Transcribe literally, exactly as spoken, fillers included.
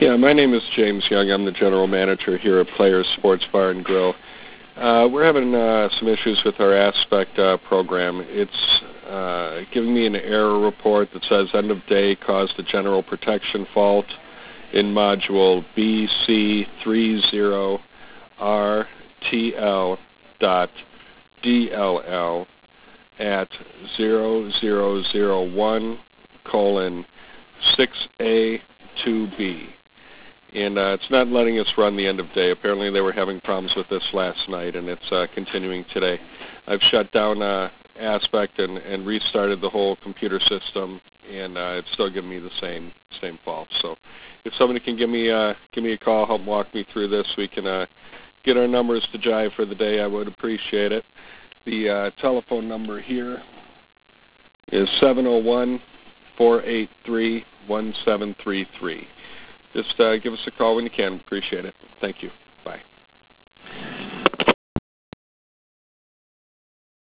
Yeah, my name is James Young. I'm the general manager here at Players Sports Bar and Grill. Uh, we're having uh, some issues with our Aspect uh, program. It's uh, giving me an error report that says end of day caused a general protection fault in module B C three zero R T L dot D L L at zero zero zero one colon six A two B. And uh, it's not letting us run the end of day. Apparently they were having problems with this last night, and it's uh, continuing today. I've shut down uh, Aspect and, and restarted the whole computer system, and uh, it's still giving me the same same fault. So if somebody can give me uh, give me a call, help walk me through this, we can uh, get our numbers to jive for the day. I would appreciate it. The uh, telephone number here is seven oh one, four eight three, one seven three three. Just uh, give us a call when you can. Appreciate it. Thank you.